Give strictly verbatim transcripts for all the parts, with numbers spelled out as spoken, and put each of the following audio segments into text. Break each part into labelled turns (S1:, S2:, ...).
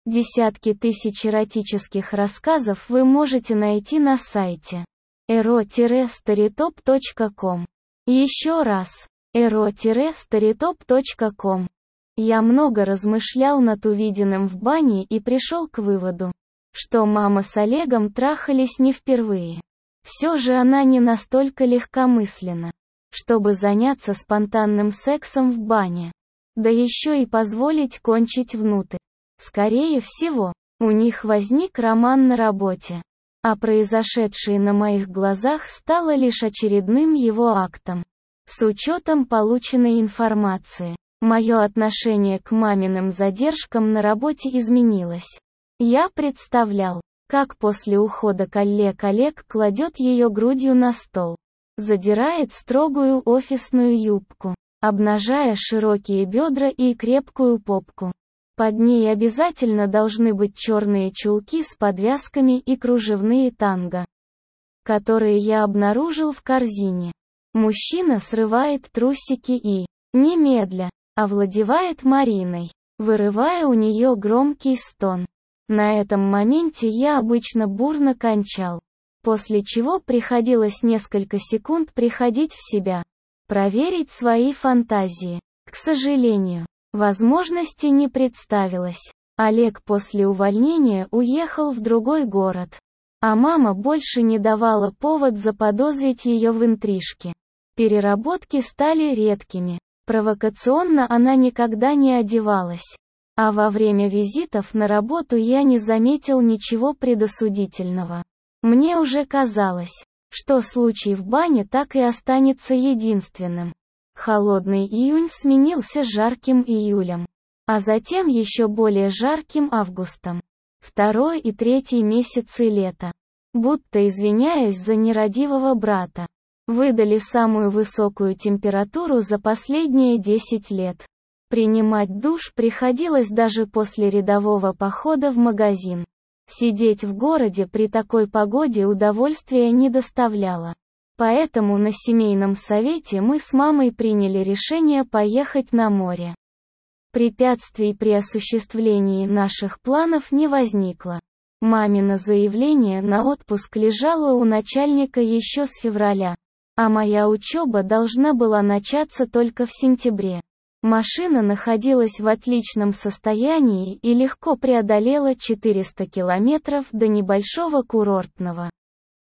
S1: Десятки тысяч эротических рассказов вы можете найти на сайте эро старитоп точка ком. Еще раз, эро старитоп точка ком. Я много размышлял над увиденным в бане и пришел к выводу, что мама с Олегом трахались не впервые. Все же она не настолько легкомысленна, чтобы заняться спонтанным сексом в бане. Да еще и позволить кончить внутрь. Скорее всего, у них возник роман на работе. А произошедшее на моих глазах стало лишь очередным его актом. С учетом полученной информации, мое отношение к маминым задержкам на работе изменилось. Я представлял, как после ухода коллег Олег кладет ее грудью на стол, задирает строгую офисную юбку, обнажая широкие бедра и крепкую попку. Под ней обязательно должны быть черные чулки с подвязками и кружевные танго, которые я обнаружил в корзине. Мужчина срывает трусики и, немедля, овладевает Мариной, вырывая у нее громкий стон. На этом моменте я обычно бурно кончал, после чего приходилось несколько секунд приходить в себя, проверить свои фантазии. К сожалению, возможности не представилось. Олег после увольнения уехал в другой город, а мама больше не давала повод заподозрить ее в интрижке. Переработки стали редкими. Провокационно она никогда не одевалась. А во время визитов на работу я не заметил ничего предосудительного. Мне уже казалось, что случай в бане так и останется единственным. Холодный июнь сменился жарким июлем, а затем еще более жарким августом. Второй и третий месяцы лета, будто извиняясь за нерадивого брата, выдали самую высокую температуру за последние десять лет. Принимать душ приходилось даже после рядового похода в магазин. Сидеть в городе при такой погоде удовольствия не доставляло. Поэтому на семейном совете мы с мамой приняли решение поехать на море. Препятствий при осуществлении наших планов не возникло. Мамино заявление на отпуск лежало у начальника еще с февраля, а моя учеба должна была начаться только в сентябре. Машина находилась в отличном состоянии и легко преодолела четыреста километров до небольшого курортного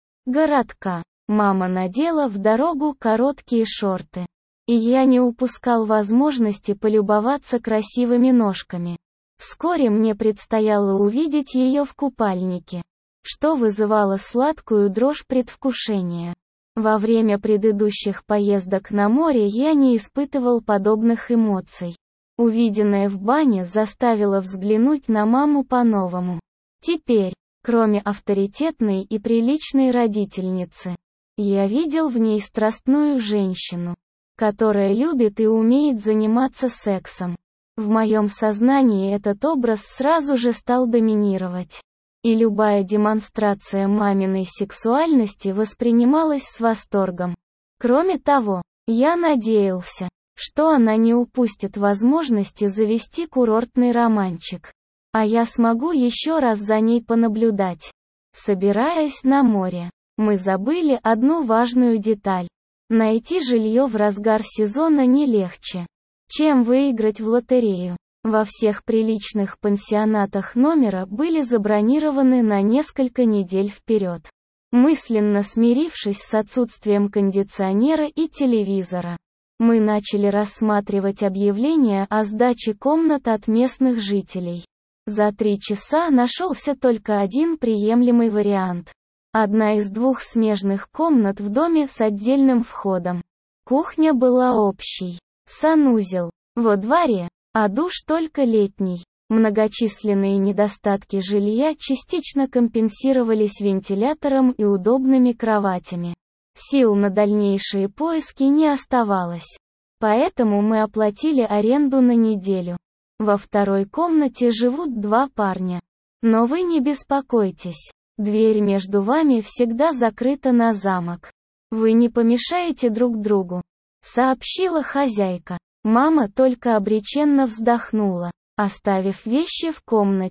S1: городка. Мама надела в дорогу короткие шорты, и я не упускал возможности полюбоваться красивыми ножками. Вскоре мне предстояло увидеть ее в купальнике, что вызывало сладкую дрожь предвкушения. Во время предыдущих поездок на море я не испытывал подобных эмоций. Увиденное в бане заставило взглянуть на маму по-новому. Теперь, кроме авторитетной и приличной родительницы, я видел в ней страстную женщину, которая любит и умеет заниматься сексом. В моем сознании этот образ сразу же стал доминировать. И любая демонстрация маминой сексуальности воспринималась с восторгом. Кроме того, я надеялся, что она не упустит возможности завести курортный романчик, а я смогу еще раз за ней понаблюдать. Собираясь на море, мы забыли одну важную деталь. Найти жилье в разгар сезона не легче, чем выиграть в лотерею. Во всех приличных пансионатах номера были забронированы на несколько недель вперед. Мысленно смирившись с отсутствием кондиционера и телевизора, мы начали рассматривать объявления о сдаче комнат от местных жителей. За три часа нашелся только один приемлемый вариант. Одна из двух смежных комнат в доме с отдельным входом. Кухня была общей, санузел во дворе, а душ только летний. Многочисленные недостатки жилья частично компенсировались вентилятором и удобными кроватями. Сил на дальнейшие поиски не оставалось. Поэтому мы оплатили аренду на неделю. Во второй комнате живут два парня. Но вы не беспокойтесь. Дверь между вами всегда закрыта на замок. Вы не помешаете друг другу, сообщила хозяйка. Мама только обреченно вздохнула, оставив вещи в комнате.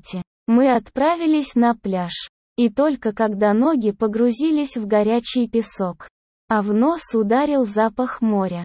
S1: Мы отправились на пляж. И только когда ноги погрузились в горячий песок, а в нос ударил запах моря,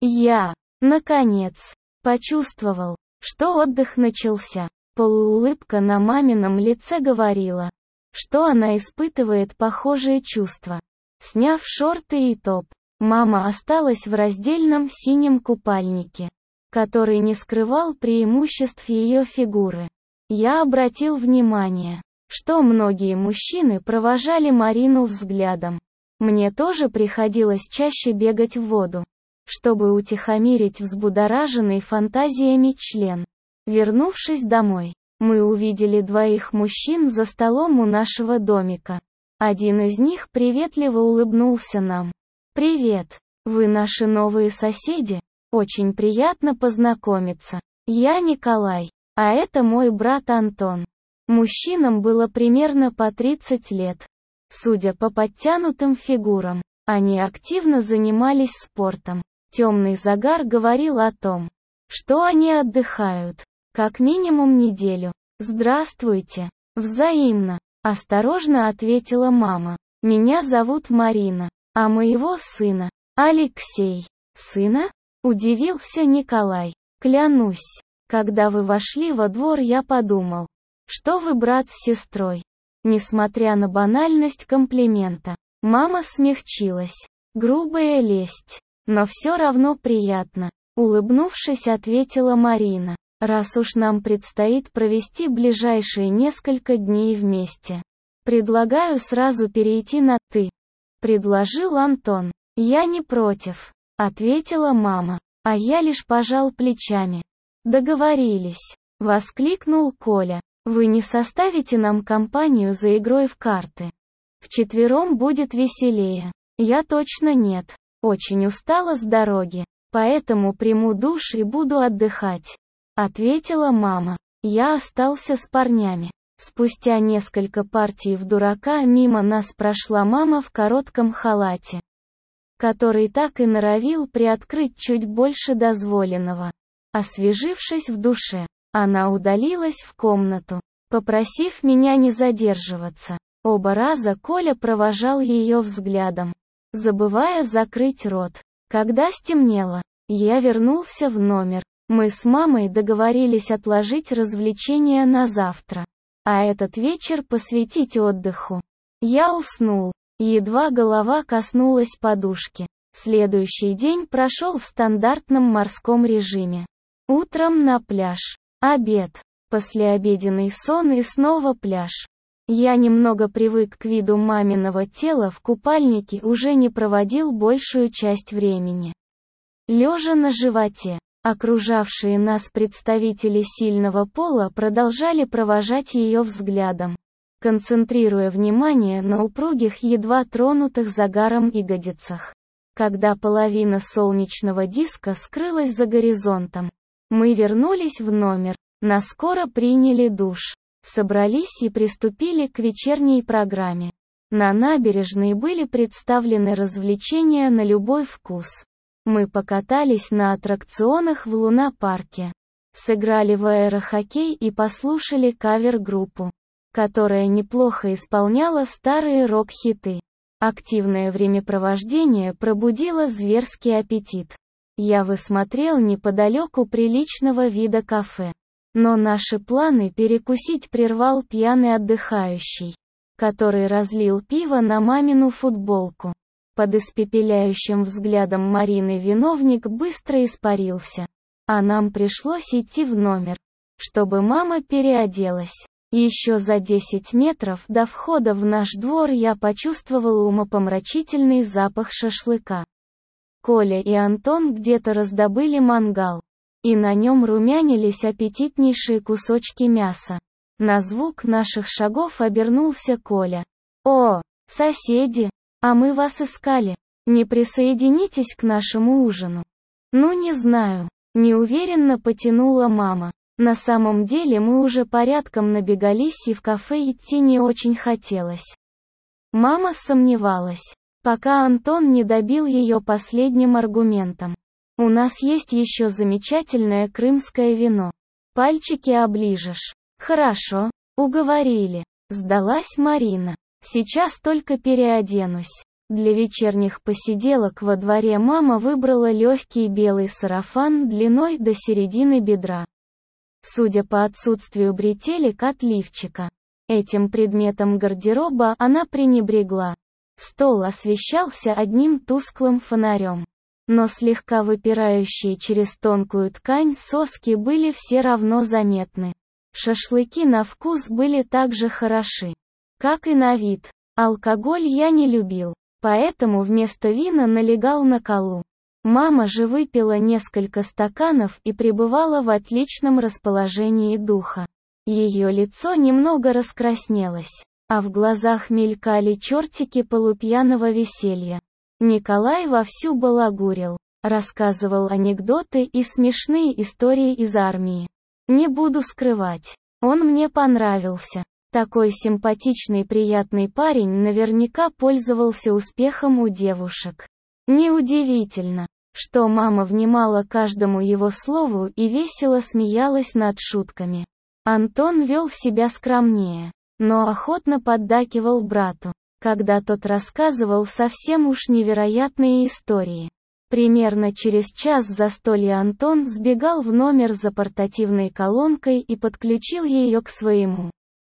S1: я, наконец, почувствовал, что отдых начался. Полуулыбка на мамином лице говорила, что она испытывает похожие чувства. Сняв шорты и топ, мама осталась в раздельном синем купальнике, который не скрывал преимуществ ее фигуры. Я обратил внимание, что многие мужчины провожали Марину взглядом. Мне тоже приходилось чаще бегать в воду, чтобы утихомирить взбудораженный фантазиями член. Вернувшись домой, мы увидели двоих мужчин за столом у нашего домика. Один из них приветливо улыбнулся нам. «Привет, вы наши новые соседи? Очень приятно познакомиться. Я Николай, а это мой брат Антон». Мужчинам было примерно по тридцать лет. Судя по подтянутым фигурам, они активно занимались спортом. Темный загар говорил о том, что они отдыхают, как минимум неделю. «Здравствуйте». «Взаимно», — осторожно ответила мама. «Меня зовут Марина, а моего сына — Алексей». «Сына?» — удивился Николай. «Клянусь, когда вы вошли во двор, я подумал, что вы брат с сестрой». Несмотря на банальность комплимента, мама смягчилась. Грубая лесть, но все равно приятно. Улыбнувшись, ответила Марина. «Раз уж нам предстоит провести ближайшие несколько дней вместе, предлагаю сразу перейти на «ты», — предложил Антон. «Я не против», — ответила мама, а я лишь пожал плечами. «Договорились», — воскликнул Коля. «Вы не составите нам компанию за игрой в карты? Вчетвером будет веселее». «Я точно нет. Очень устала с дороги, поэтому приму душ и буду отдыхать», — ответила мама. Я остался с парнями. Спустя несколько партий в дурака мимо нас прошла мама в коротком халате, который так и норовил приоткрыть чуть больше дозволенного. Освежившись в душе, она удалилась в комнату, попросив меня не задерживаться. Оба раза Коля провожал ее взглядом, забывая закрыть рот. Когда стемнело, я вернулся в номер. Мы с мамой договорились отложить развлечения на завтра, а этот вечер посвятить отдыху. Я уснул, едва голова коснулась подушки. Следующий день прошел в стандартном морском режиме. Утром на пляж, обед, послеобеденный сон и снова пляж. Я немного привык к виду маминого тела в купальнике, уже не проводил большую часть времени лежа на животе. Окружавшие нас представители сильного пола продолжали провожать ее взглядом, концентрируя внимание на упругих, едва тронутых загаром ягодицах. Когда половина солнечного диска скрылась за горизонтом, мы вернулись в номер, наскоро приняли душ, собрались и приступили к вечерней программе. На набережной были представлены развлечения на любой вкус. Мы покатались на аттракционах в луна-парке, сыграли в аэрохоккей и послушали кавер-группу, которая неплохо исполняла старые рок-хиты. Активное времяпровождение пробудило зверский аппетит. Я высмотрел неподалеку приличного вида кафе. Но наши планы перекусить прервал пьяный отдыхающий, который разлил пиво на мамину футболку. Под испепеляющим взглядом Марины виновник быстро испарился, а нам пришлось идти в номер, чтобы мама переоделась. Еще за десять метров до входа в наш двор я почувствовал умопомрачительный запах шашлыка. Коля и Антон где-то раздобыли мангал, и на нем румянились аппетитнейшие кусочки мяса. На звук наших шагов обернулся Коля. «О, соседи! А мы вас искали. Не присоединитесь к нашему ужину?» «Ну не знаю», — неуверенно потянула мама. На самом деле мы уже порядком набегались и в кафе идти не очень хотелось. Мама сомневалась, пока Антон не добил ее последним аргументом. «У нас есть еще замечательное крымское вино. Пальчики оближешь». «Хорошо», Уговорили. Сдалась Марина. Сейчас только переоденусь. Для вечерних посиделок во дворе мама выбрала легкий белый сарафан длиной до середины бедра. Судя по отсутствию бретелек от лифчика, этим предметом гардероба она пренебрегла. Стол освещался одним тусклым фонарем. Но слегка выпирающие через тонкую ткань соски были все равно заметны. Шашлыки на вкус были так же хороши, как и на вид. Алкоголь я не любил, поэтому вместо вина налегал на колу. Мама же выпила несколько стаканов и пребывала в отличном расположении духа. Ее лицо немного раскраснелось, а в глазах мелькали чертики полупьяного веселья. Николай вовсю балагурил, рассказывал анекдоты и смешные истории из армии. Не буду скрывать, он мне понравился. Такой симпатичный приятный парень наверняка пользовался успехом у девушек. Неудивительно, что мама внимала каждому его слову и весело смеялась над шутками. Антон вел себя скромнее, но охотно поддакивал брату, когда тот рассказывал совсем уж невероятные истории. Примерно через час застолья Антон сбегал в номер за портативной колонкой и подключил ее к своему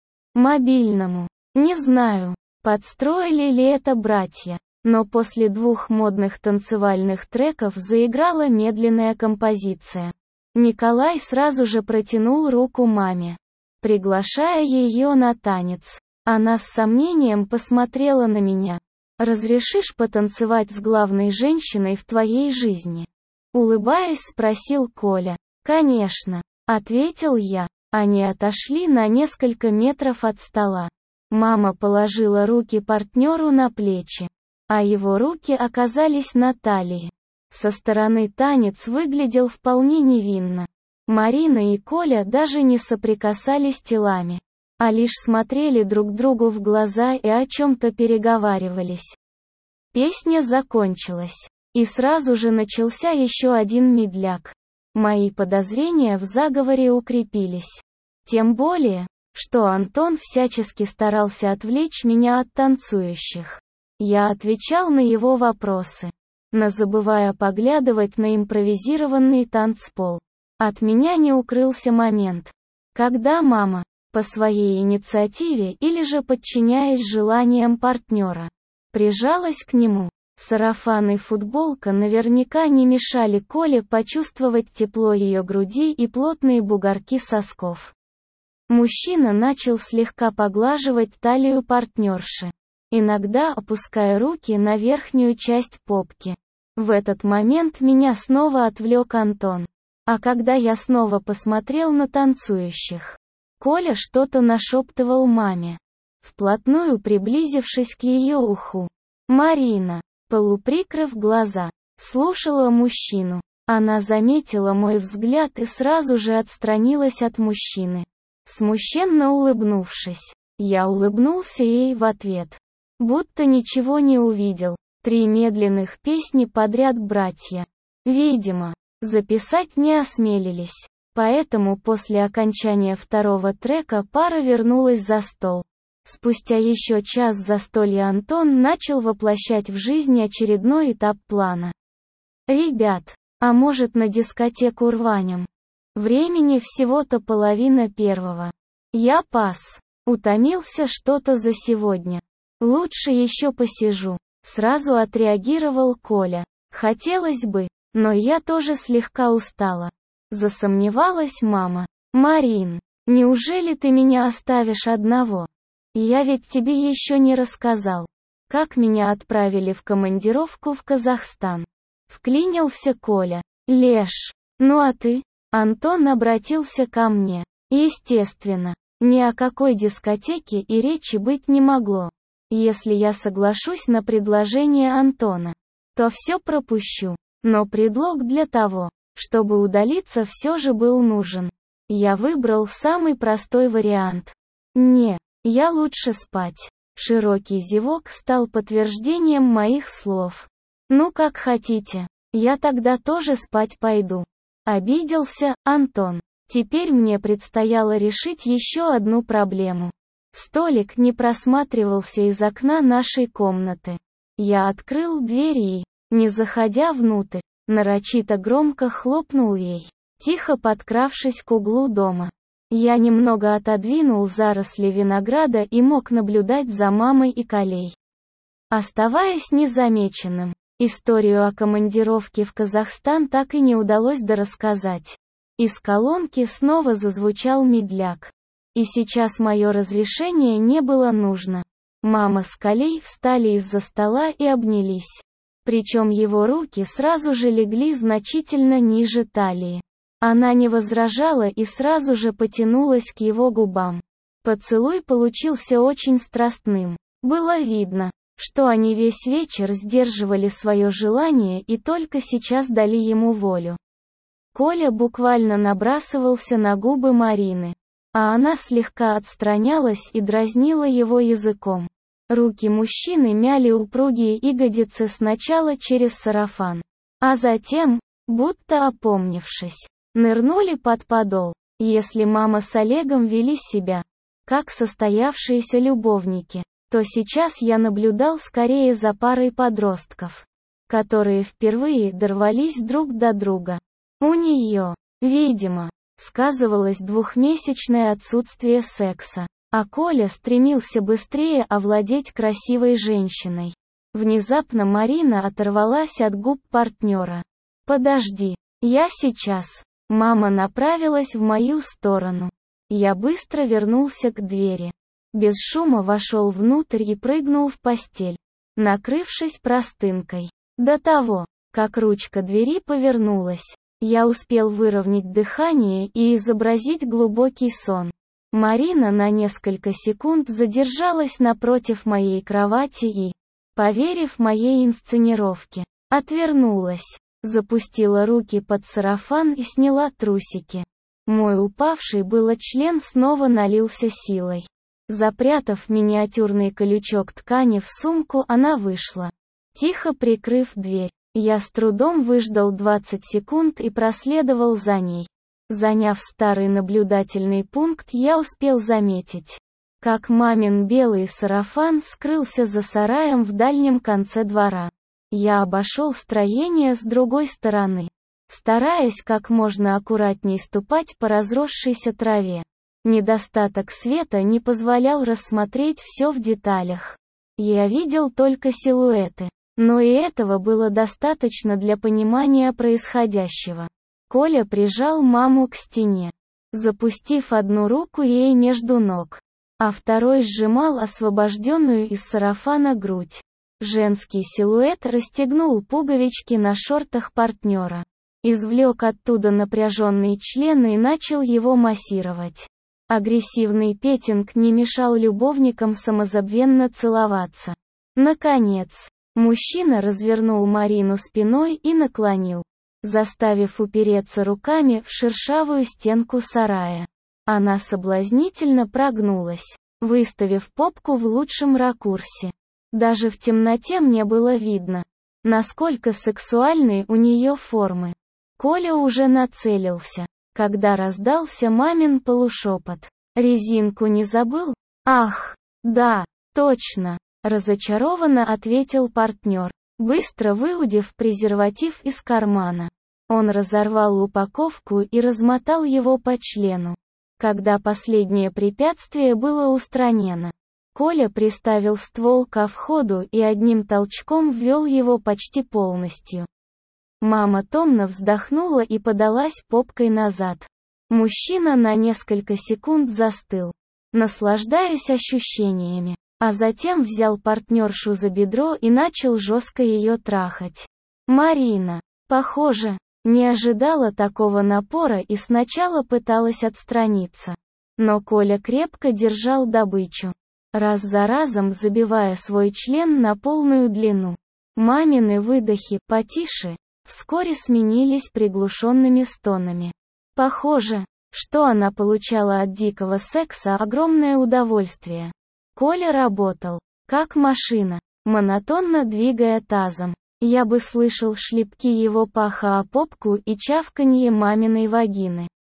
S1: мобильному. Не знаю, подстроили ли это братья, но после двух модных танцевальных треков заиграла медленная композиция. Николай сразу же протянул руку маме, приглашая ее на танец. Она с сомнением посмотрела на меня. «Разрешишь потанцевать с главной женщиной в твоей жизни?» Улыбаясь, спросил Коля. «Конечно», — ответил я. Они отошли на несколько метров от стола. Мама положила руки партнеру на плечи, а его руки оказались на талии. Со стороны танец выглядел вполне невинно. Марина и Коля даже не соприкасались телами, а лишь смотрели друг другу в глаза и о чем-то переговаривались. Песня закончилась, и сразу же начался еще один медляк. Мои подозрения в заговоре укрепились. Тем более, что Антон всячески старался отвлечь меня от танцующих. Я отвечал на его вопросы, но забывая поглядывать на импровизированный танцпол. От меня не укрылся момент, когда мама, по своей инициативе или же подчиняясь желаниям партнера, прижалась к нему. Сарафан и футболка наверняка не мешали Коле почувствовать тепло ее груди и плотные бугорки сосков. Мужчина начал слегка поглаживать талию партнерши, иногда опуская руки на верхнюю часть попки. В этот момент меня снова отвлек Антон. А когда я снова посмотрел на танцующих, Коля что-то нашептывал маме, вплотную приблизившись к ее уху. Марина, полуприкрыв глаза, слушала мужчину. Она заметила мой взгляд и сразу же отстранилась от мужчины, смущенно улыбнувшись. Я улыбнулся ей в ответ, будто ничего не увидел. Три медленных песни подряд братья, видимо, записать не осмелились. Поэтому после окончания второго трека пара вернулась за стол. Спустя еще час застолья Антон начал воплощать в жизнь очередной этап плана. «Ребят, а может на дискотеку рванем? Времени всего-то половина первого. Я пас. Утомился что-то за сегодня. Лучше еще посижу», — сразу отреагировал Коля. «Хотелось бы, но я тоже слегка устала». Засомневалась мама. «Марин, неужели ты меня оставишь одного? Я ведь тебе еще не рассказал, как меня отправили в командировку в Казахстан». Вклинился Коля. «Леш, ну а ты?» Антон обратился ко мне. Естественно, ни о какой дискотеке и речи быть не могло. Если я соглашусь на предложение Антона, то все пропущу. Но предлог для того, чтобы удалиться, все же был нужен. Я выбрал самый простой вариант. «Не, я лучше спать». Широкий зевок стал подтверждением моих слов. «Ну как хотите, я тогда тоже спать пойду». Обиделся Антон. Теперь мне предстояло решить еще одну проблему. Столик не просматривался из окна нашей комнаты. Я открыл дверь и, не заходя внутрь, нарочито громко хлопнул ей, тихо подкравшись к углу дома. Я немного отодвинул заросли винограда и мог наблюдать за мамой и Колей, оставаясь незамеченным. Историю о командировке в Казахстан так и не удалось дорассказать. Из колонки снова зазвучал медляк. И сейчас мое разрешение не было нужно. Мама с Колей встали из-за стола и обнялись. Причем его руки сразу же легли значительно ниже талии. Она не возражала и сразу же потянулась к его губам. Поцелуй получился очень страстным. Было видно, что они весь вечер сдерживали свое желание и только сейчас дали ему волю. Коля буквально набрасывался на губы Марины, а она слегка отстранялась и дразнила его языком. Руки мужчины мяли упругие ягодицы сначала через сарафан, а затем, будто опомнившись, нырнули под подол. Если мама с Олегом вели себя как состоявшиеся любовники, то сейчас я наблюдал скорее за парой подростков, которые впервые дорвались друг до друга. У нее, видимо, сказывалось двухмесячное отсутствие секса, а Коля стремился быстрее овладеть красивой женщиной. Внезапно Марина оторвалась от губ партнера. «Подожди, я сейчас». Мама направилась в мою сторону. Я быстро вернулся к двери. Без шума вошел внутрь и прыгнул в постель, накрывшись простынкой. До того, как ручка двери повернулась, я успел выровнять дыхание и изобразить глубокий сон. Марина на несколько секунд задержалась напротив моей кровати и, поверив моей инсценировке, отвернулась, запустила руки под сарафан и сняла трусики. Мой упавший было член снова налился силой. Запрятав миниатюрный колючок ткани в сумку, она вышла, тихо прикрыв дверь. Я с трудом выждал двадцать секунд и проследовал за ней. Заняв старый наблюдательный пункт, я успел заметить, как мамин белый сарафан скрылся за сараем в дальнем конце двора. Я обошел строение с другой стороны, стараясь как можно аккуратней ступать по разросшейся траве. Недостаток света не позволял рассмотреть все в деталях. Я видел только силуэты, но и этого было достаточно для понимания происходящего. Коля прижал маму к стене, запустив одну руку ей между ног, а второй сжимал освобожденную из сарафана грудь. Женский силуэт расстегнул пуговички на шортах партнера, извлек оттуда напряженный член и начал его массировать. Агрессивный петинг не мешал любовникам самозабвенно целоваться. Наконец, мужчина развернул Марину спиной и наклонил, заставив упереться руками в шершавую стенку сарая. Она соблазнительно прогнулась, выставив попку в лучшем ракурсе. Даже в темноте мне было видно, насколько сексуальны у нее формы. Коля уже нацелился, когда раздался мамин полушепот. «Резинку не забыл?» «Ах, да, точно», — разочарованно ответил партнер, быстро выудив презерватив из кармана. Он разорвал упаковку и размотал его по члену. Когда последнее препятствие было устранено, Коля приставил ствол ко входу и одним толчком ввел его почти полностью. Мама томно вздохнула и подалась попкой назад. Мужчина на несколько секунд застыл, наслаждаясь ощущениями, а затем взял партнершу за бедро и начал жестко ее трахать. Марина, похоже, не ожидала такого напора и сначала пыталась отстраниться. Но Коля крепко держал добычу, раз за разом забивая свой член на полную длину. Мамины выдохи «потише» вскоре сменились приглушенными стонами. Похоже, что она получала от дикого секса огромное удовольствие. Коля работал, как машина, монотонно двигая тазом. Я бы слышал шлепки его паха о попку и чавканье маминой вагины.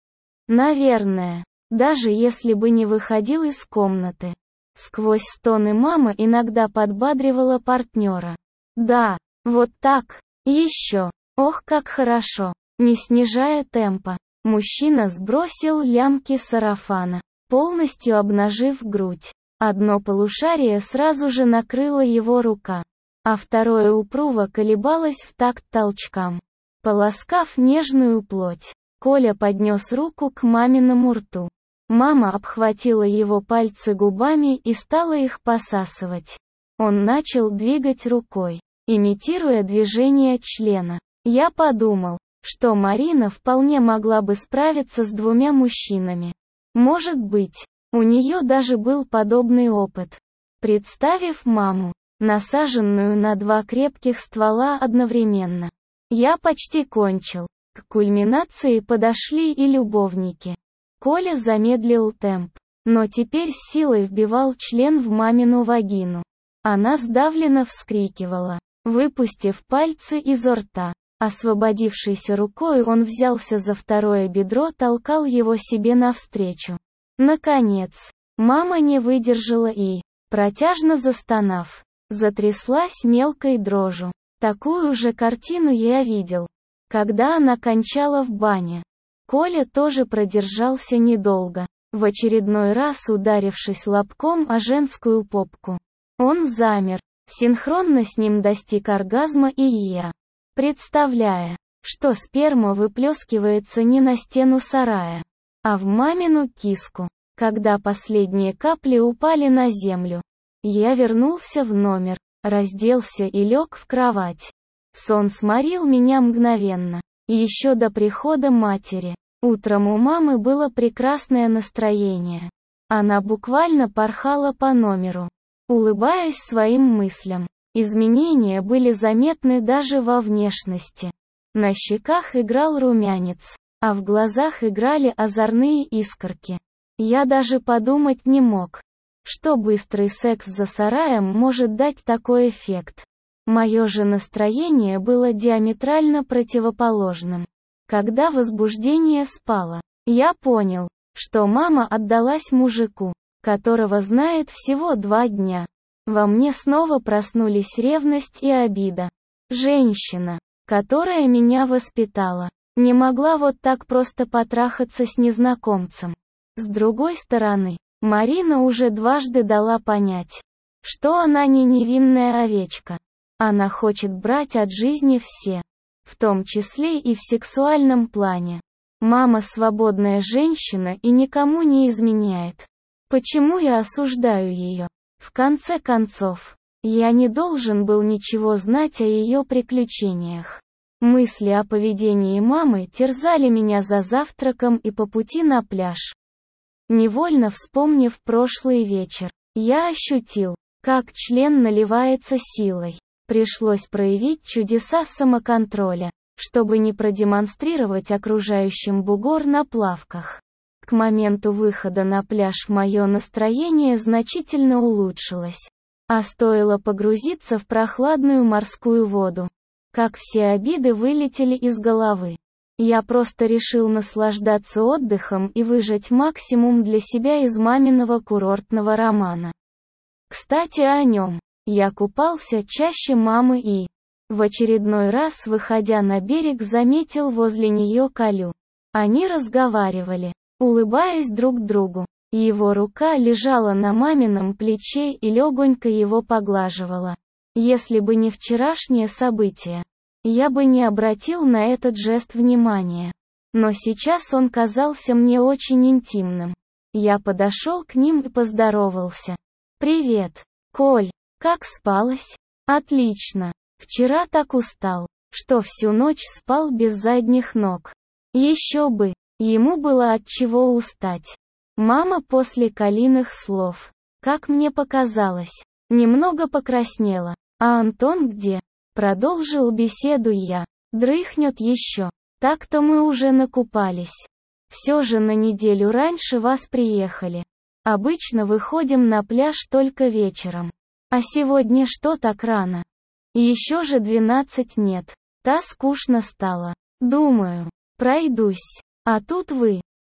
S1: Наверное. Даже если бы не выходил из комнаты. Сквозь стоны мама иногда подбадривала партнера. Да, вот так. Еще. Ох, как хорошо. Не снижая темпа, мужчина сбросил лямки сарафана, полностью обнажив грудь. Одно полушарие сразу же накрыла его рука, а второе упруго колебалось в такт толчкам. Полоскав нежную плоть, Коля поднес руку к маминому рту. Мама обхватила его пальцы губами и стала их посасывать. Он начал двигать рукой, имитируя движение члена. Я подумал, что Марина вполне могла бы справиться с двумя мужчинами. Может быть, у нее даже был подобный опыт. Представив маму, насаженную на два крепких ствола одновременно. Я почти кончил. К кульминации подошли и любовники. Коля замедлил темп, но теперь с силой вбивал член в мамину вагину. Она сдавленно вскрикивала, выпустив пальцы изо рта. Освободившейся рукой он взялся за второе бедро, толкал его себе навстречу. Наконец, мама не выдержала и, протяжно застонав, затряслась мелкой дрожью. Такую же картину я видел, когда она кончала в бане. Коля тоже продержался недолго, в очередной раз ударившись лобком о женскую попку. Он замер, синхронно с ним достиг оргазма и я, представляя, что сперма выплескивается не на стену сарая, а в мамину киску. Когда последние капли упали на землю, я вернулся в номер, разделся и лег в кровать. Сон сморил меня мгновенно. Еще до прихода матери. Утром у мамы было прекрасное настроение. Она буквально порхала по номеру, улыбаясь своим мыслям. Изменения были заметны даже во внешности. На щеках играл румянец, а в глазах играли озорные искорки. Я даже подумать не мог, что быстрый секс за сараем может дать такой эффект. Мое же настроение было диаметрально противоположным. Когда возбуждение спало, я понял, что мама отдалась мужику, которого знает всего два дня. Во мне снова проснулись ревность и обида. Женщина, которая меня воспитала, не могла вот так просто потрахаться с незнакомцем. С другой стороны, Марина уже дважды дала понять, что она не невинная овечка. Она хочет брать от жизни все, в том числе и в сексуальном плане. Мама свободная женщина и никому не изменяет. Почему я осуждаю ее? В конце концов, я не должен был ничего знать о ее приключениях. Мысли о поведении мамы терзали меня за завтраком и по пути на пляж. Невольно вспомнив прошлый вечер, я ощутил, как член наливается силой. Пришлось проявить чудеса самоконтроля, чтобы не продемонстрировать окружающим бугор на плавках. К моменту выхода на пляж мое настроение значительно улучшилось. А стоило погрузиться в прохладную морскую воду, как все обиды вылетели из головы. Я просто решил наслаждаться отдыхом и выжать максимум для себя из маминого курортного романа. Кстати, о нем. Я купался чаще мамы и, в очередной раз выходя на берег, заметил возле нее Колю. Они разговаривали, улыбаясь друг другу. Его рука лежала на мамином плече и легонько его поглаживала. Если бы не вчерашнее событие, я бы не обратил на этот жест внимания. Но сейчас он казался мне очень интимным. Я подошел к ним и поздоровался. «Привет, Коль. Как спалось?» «Отлично. Вчера так устал, что всю ночь спал без задних ног». Еще бы, ему было от чего устать. Мама после Колиных слов, как мне показалось, немного покраснела. «А Антон где?» Продолжил беседу я. «Дрыхнет еще. Так-то мы уже накупались. Все же на неделю раньше вас приехали. Обычно выходим на пляж только вечером. А сегодня что так рано? И еще же двенадцать нет. Та скучно стало. Думаю, пройдусь. А тут вы.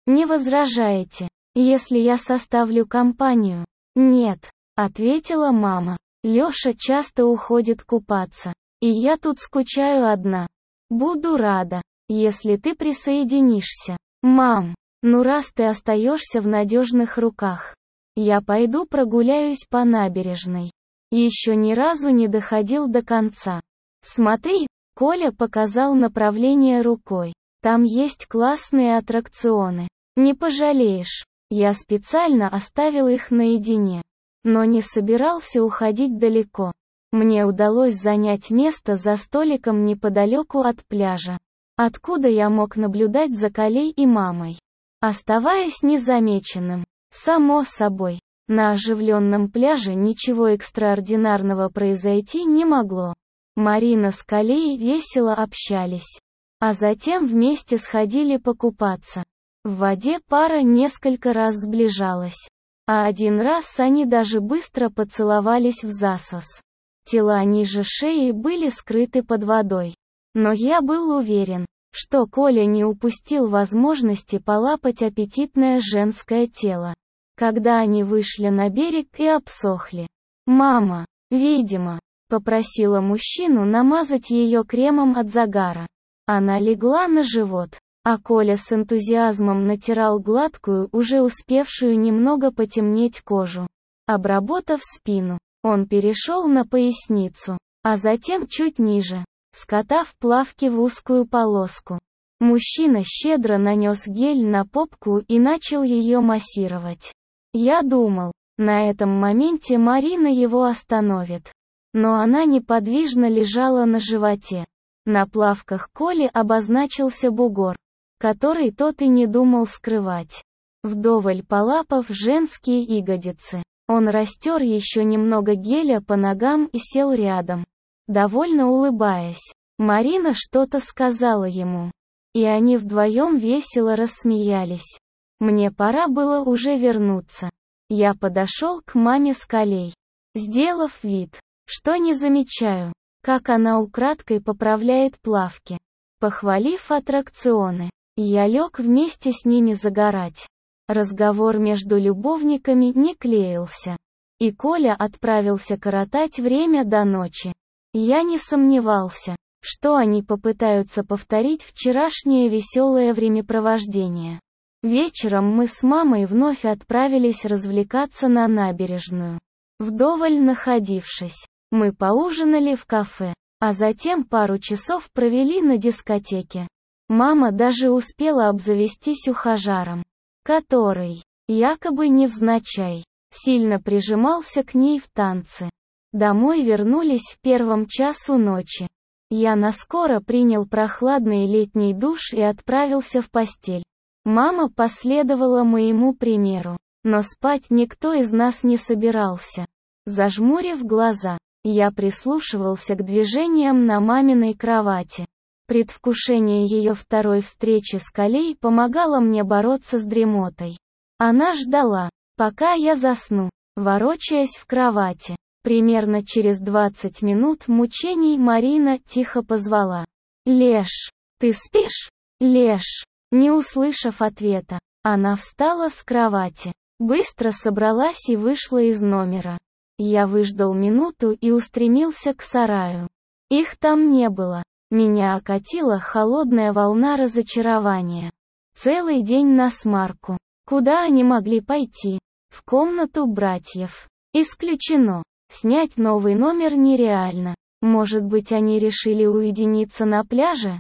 S1: Не возражаете, если я составлю компанию? Нет, ответила мама. Лёша часто уходит купаться, и я тут скучаю одна. Буду рада, если ты присоединишься. Мам, ну раз ты остаешься в надежных руках, я пойду прогуляюсь по набережной. Еще ни разу не доходил до конца. Смотри, Коля показал направление рукой. Там есть классные аттракционы. Не пожалеешь. Я специально оставил их наедине, но не собирался уходить далеко. Мне удалось занять место за столиком неподалеку от пляжа, откуда я мог наблюдать за Колей и мамой, оставаясь незамеченным. Само собой, на оживленном пляже ничего экстраординарного произойти не могло. Марина с Колей весело общались, а затем вместе сходили покупаться. В воде пара несколько раз сближалась, а один раз они даже быстро поцеловались в засос. Тела ниже шеи были скрыты под водой. Но я был уверен, что Коля не упустил возможности полапать аппетитное женское тело, когда они вышли на берег и обсохли. «Мама, видимо», — попросила мужчину намазать ее кремом от загара. Она легла на живот, а Коля с энтузиазмом натирал гладкую, уже успевшую немного потемнеть кожу. Обработав спину, он перешел на поясницу, а затем чуть ниже, скатав плавки в узкую полоску. Мужчина щедро нанес гель на попку и начал ее массировать. Я думал, на этом моменте Марина его остановит. Но она неподвижно лежала на животе. На плавках Коли обозначился бугор, который тот и не думал скрывать. Вдоволь полапав женские ягодицы, он растер еще немного геля по ногам и сел рядом, довольно улыбаясь. Марина что-то сказала ему, и они вдвоем весело рассмеялись. Мне пора было уже вернуться. Я подошел к маме с Колей, сделав вид, что не замечаю, как она украдкой поправляет плавки. Похвалив аттракционы, я лег вместе с ними загорать. Разговор между любовниками не клеился, и Коля отправился коротать время до ночи. Я не сомневался, что они попытаются повторить вчерашнее веселое времяпровождение. Вечером мы с мамой вновь отправились развлекаться на набережную. Вдоволь находившись, мы поужинали в кафе, а затем пару часов провели на дискотеке. Мама даже успела обзавестись ухажером, который, якобы невзначай, сильно прижимался к ней в танце. Домой вернулись в первом часу ночи. Я наскоро принял прохладный летний душ и отправился в постель. Мама последовала моему примеру, но спать никто из нас не собирался. Зажмурив глаза, я прислушивался к движениям на маминой кровати. Предвкушение ее второй встречи с Колей помогало мне бороться с дремотой. Она ждала, пока я засну, ворочаясь в кровати. Примерно через двадцать минут мучений Марина тихо позвала: «Леш, ты спишь? Леш!» Не услышав ответа, она встала с кровати, быстро собралась и вышла из номера. Я выждал минуту и устремился к сараю. Их там не было. Меня окатила холодная волна разочарования. Целый день насмарку. Куда они могли пойти? В комнату братьев. Исключено. Снять новый номер нереально. Может быть, они решили уединиться на пляже?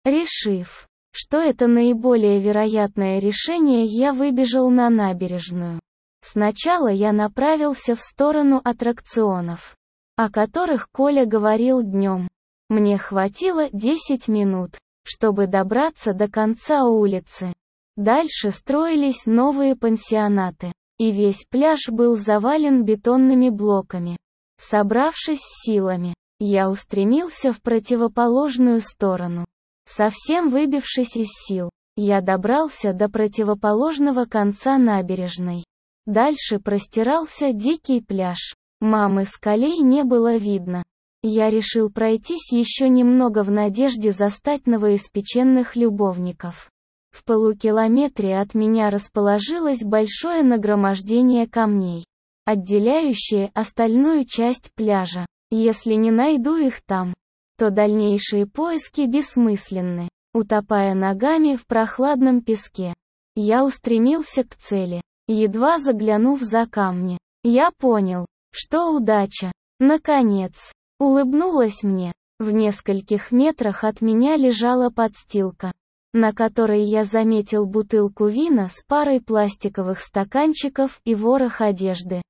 S1: Решив, что это наиболее вероятное решение, я выбежал на набережную. Сначала я направился в сторону аттракционов, о которых Коля говорил днем. Мне хватило десять минут, чтобы добраться до конца улицы. Дальше строились новые пансионаты, и весь пляж был завален бетонными блоками. Собравшись с силами, я устремился в противоположную сторону. Совсем выбившись из сил, я добрался до противоположного конца набережной. Дальше простирался дикий пляж. Мамы с Колей не было видно. Я решил пройтись еще немного в надежде застать новоиспеченных любовников. В полукилометре от меня расположилось большое нагромождение камней, отделяющее остальную часть пляжа. Если не найду их там, то дальнейшие поиски бессмысленны. Утопая ногами в прохладном песке, я устремился к цели. Едва заглянув за камни, я понял, что удача, наконец, улыбнулась мне. В нескольких метрах от меня лежала подстилка, на которой я заметил бутылку вина с парой пластиковых стаканчиков и ворох одежды.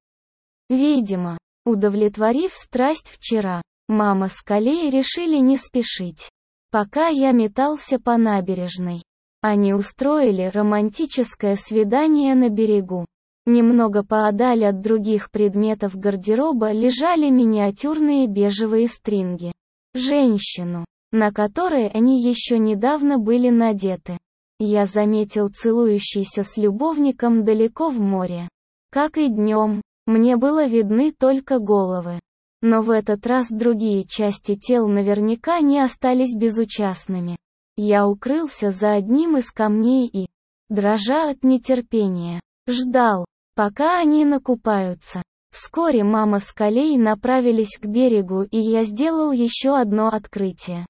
S1: Видимо, удовлетворив страсть вчера, мама с Калей решили не спешить. Пока я метался по набережной, они устроили романтическое свидание на берегу. Немного поодаль от других предметов гардероба лежали миниатюрные бежевые стринги. Женщину, на которой они еще недавно были надеты, я заметил целующейся с любовником далеко в море. Как и днем, мне было видны только головы. Но в этот раз другие части тел наверняка не остались безучастными. Я укрылся за одним из камней и, дрожа от нетерпения, ждал, пока они накупаются. Вскоре мама с Калей направились к берегу, и я сделал еще одно открытие.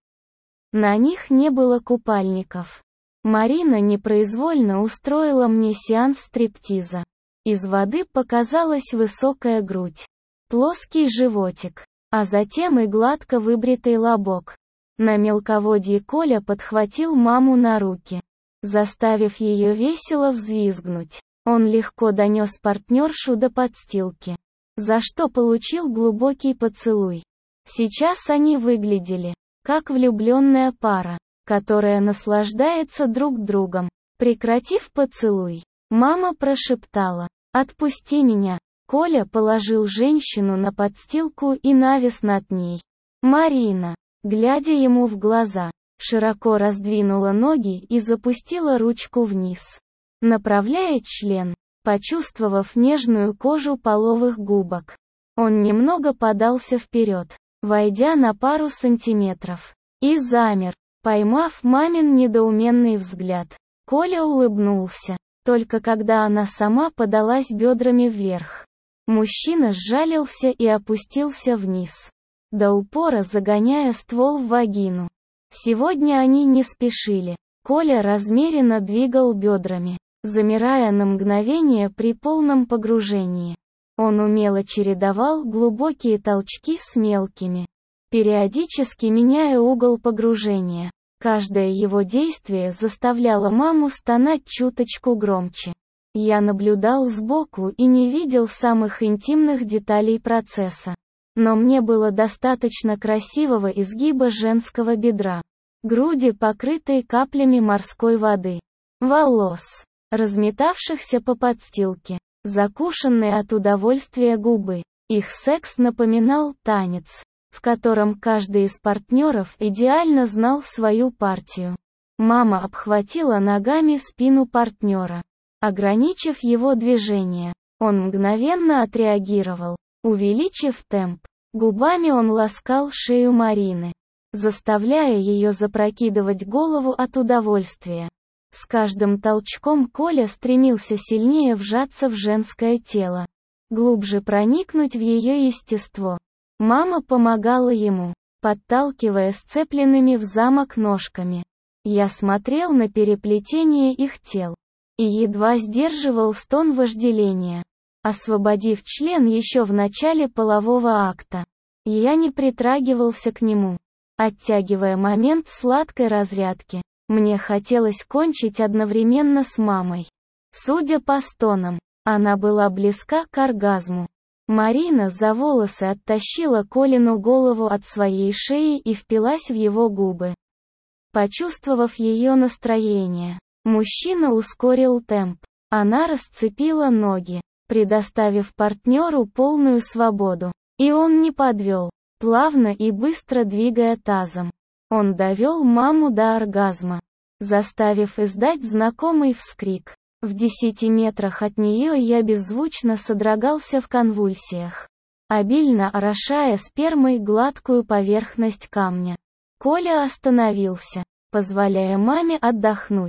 S1: На них не было купальников. Марина непроизвольно устроила мне сеанс стриптиза. Из воды показалась высокая грудь, плоский животик, а затем и гладко выбритый лобок. На мелководье Коля подхватил маму на руки, заставив ее весело взвизгнуть. Он легко донес партнершу до подстилки, за что получил глубокий поцелуй. Сейчас они выглядели, как влюбленная пара, которая наслаждается друг другом. Прекратив поцелуй, мама прошептала: «Отпусти меня». Коля положил женщину на подстилку и навис над ней. Марина, глядя ему в глаза, широко раздвинула ноги и запустила ручку вниз, направляя член, почувствовав нежную кожу половых губок. Он немного подался вперед, войдя на пару сантиметров, и замер, поймав мамин недоуменный взгляд. Коля улыбнулся, только когда она сама подалась бедрами вверх. Мужчина сжалился и опустился вниз, до упора загоняя ствол в вагину. Сегодня они не спешили. Коля размеренно двигал бедрами, замирая на мгновение при полном погружении. Он умело чередовал глубокие толчки с мелкими, периодически меняя угол погружения. Каждое его действие заставляло маму стонать чуточку громче. Я наблюдал сбоку и не видел самых интимных деталей процесса. Но мне было достаточно красивого изгиба женского бедра, груди, покрытые каплями морской воды, волос, разметавшихся по подстилке, закушенные от удовольствия губы. Их секс напоминал танец, в котором каждый из партнеров идеально знал свою партию. Мама обхватила ногами спину партнера, ограничив его движение. Он мгновенно отреагировал, увеличив темп. Губами он ласкал шею Марины, заставляя ее запрокидывать голову от удовольствия. С каждым толчком Коля стремился сильнее вжаться в женское тело, глубже проникнуть в ее естество. Мама помогала ему, подталкивая сцепленными в замок ножками. Я смотрел на переплетение их тел и едва сдерживал стон вожделения. Освободив член еще в начале полового акта, я не притрагивался к нему, оттягивая момент сладкой разрядки. Мне хотелось кончить одновременно с мамой. Судя по стонам, она была близка к оргазму. Марина за волосы оттащила Колину голову от своей шеи и впилась в его губы. Почувствовав ее настроение, мужчина ускорил темп. Она расцепила ноги, предоставив партнеру полную свободу. И он не подвел, плавно и быстро двигая тазом. Он довел маму до оргазма, заставив издать знакомый вскрик. В десяти метрах от нее я беззвучно содрогался в конвульсиях, обильно орошая спермой гладкую поверхность камня. Коля остановился, позволяя маме отдохнуть.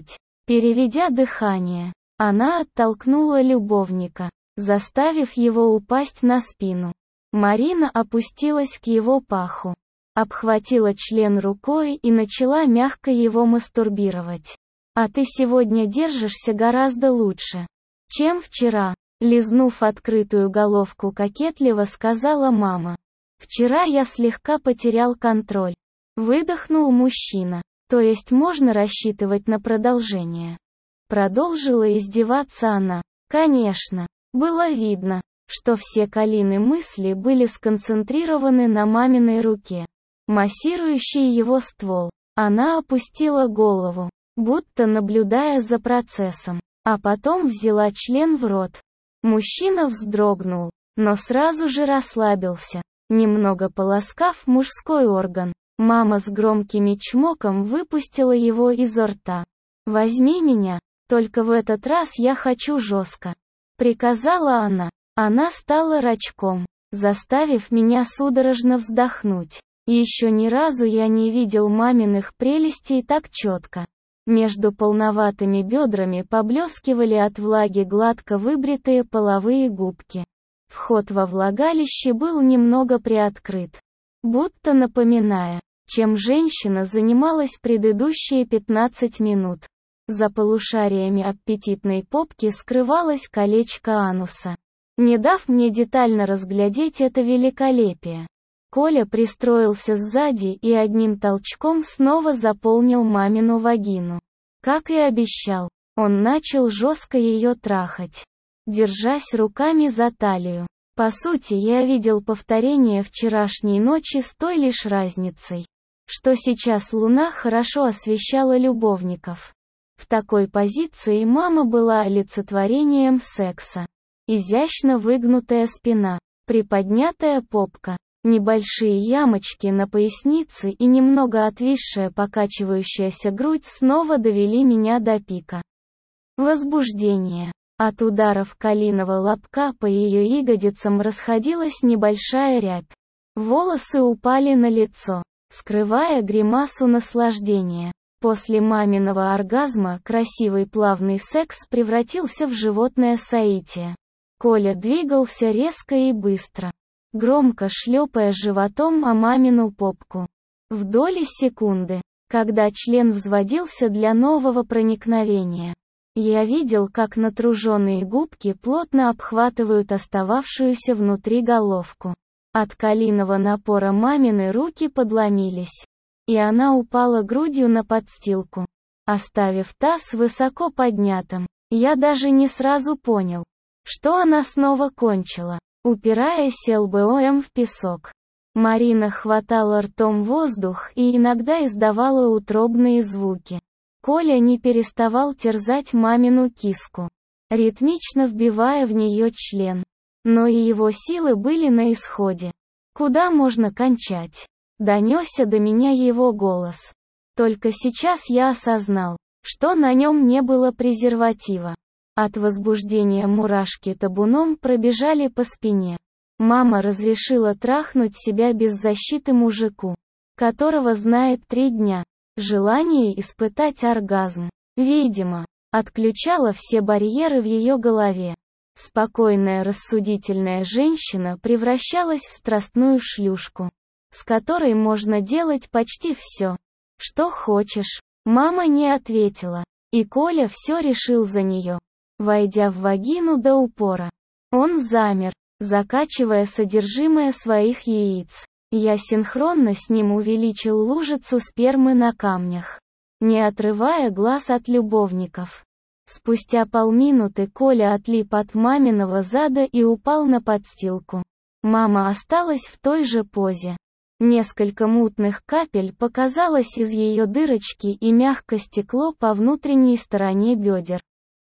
S1: Переведя дыхание, она оттолкнула любовника, заставив его упасть на спину. Марина опустилась к его паху, обхватила член рукой и начала мягко его мастурбировать. «А ты сегодня держишься гораздо лучше, чем вчера», лизнув открытую головку, кокетливо сказала мама. «Вчера я слегка потерял контроль», выдохнул мужчина. «То есть можно рассчитывать на продолжение?» Продолжила издеваться она. Конечно, было видно, что все Колины мысли были сконцентрированы на маминой руке, массирующей его ствол. Она опустила голову, будто наблюдая за процессом, а потом взяла член в рот. Мужчина вздрогнул, но сразу же расслабился, немного полоскав мужской орган. Мама с громким чмоком выпустила его изо рта. «Возьми меня, только в этот раз я хочу жестко», приказала она. Она стала рачком, заставив меня судорожно вздохнуть. Еще ни разу я не видел маминых прелестей так четко. Между полноватыми бедрами поблескивали от влаги гладко выбритые половые губки. Вход во влагалище был немного приоткрыт, будто напоминая, чем женщина занималась предыдущие пятнадцать минут. За полушариями аппетитной попки скрывалось колечко ануса, не дав мне детально разглядеть это великолепие. Коля пристроился сзади и одним толчком снова заполнил мамину вагину. Как и обещал, он начал жестко ее трахать, держась руками за талию. По сути, я видел повторение вчерашней ночи с той лишь разницей, что сейчас луна хорошо освещала любовников. В такой позиции мама была олицетворением секса. Изящно выгнутая спина, приподнятая попка, небольшие ямочки на пояснице и немного отвисшая покачивающаяся грудь снова довели меня до пика возбуждения. От ударов Колиного лобка по ее ягодицам расходилась небольшая рябь. Волосы упали на лицо, скрывая гримасу наслаждения. После маминого оргазма красивый плавный секс превратился в животное соитие. Коля двигался резко и быстро, громко шлепая животом о мамину попку. В доли секунды, когда член взводился для нового проникновения, я видел, как натруженные губки плотно обхватывают остававшуюся внутри головку. От Колиного напора мамины руки подломились, и она упала грудью на подстилку, оставив таз высоко поднятым. Я даже не сразу понял, что она снова кончила, упираясь лбом в песок. Марина хватала ртом воздух и иногда издавала утробные звуки. Коля не переставал терзать мамину киску, ритмично вбивая в нее член. Но и его силы были на исходе. «Куда можно кончать?» Донесся до меня его голос. Только сейчас я осознал, что на нем не было презерватива. От возбуждения мурашки табуном пробежали по спине. Мама разрешила трахнуть себя без защиты мужику, которого знает три дня. Желание испытать оргазм, видимо, отключало все барьеры в ее голове. Спокойная рассудительная женщина превращалась в страстную шлюшку, с которой можно делать почти все, что хочешь. Мама не ответила, и Коля все решил за нее. Войдя в вагину до упора, он замер, закачивая содержимое своих яиц. Я синхронно с ним увеличил лужицу спермы на камнях, не отрывая глаз от любовников. Спустя полминуты Коля отлип от маминого зада и упал на подстилку. Мама осталась в той же позе. Несколько мутных капель показалось из ее дырочки и мягко стекло по внутренней стороне бедер.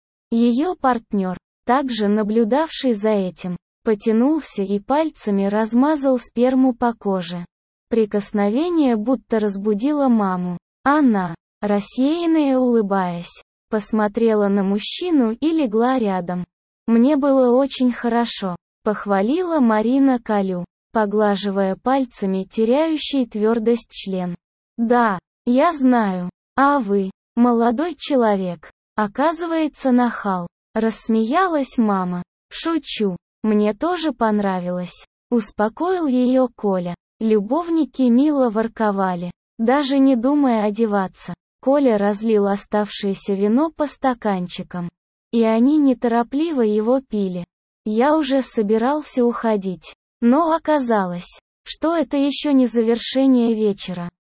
S1: Ее партнер, также наблюдавший за этим, потянулся и пальцами размазал сперму по коже. Прикосновение будто разбудило маму. Она, рассеянная улыбаясь, посмотрела на мужчину и легла рядом. «Мне было очень хорошо», — похвалила Марина Колю, поглаживая пальцами теряющий твердость член. «Да, я знаю. А вы, молодой человек, Оказывается, нахал. Рассмеялась мама. Шучу. Мне тоже понравилось. Успокоил ее Коля. Любовники мило ворковали, даже не думая одеваться. Коля разлил оставшееся вино по стаканчикам. И они неторопливо его пили. Я уже собирался уходить. Но оказалось, что это еще не завершение вечера.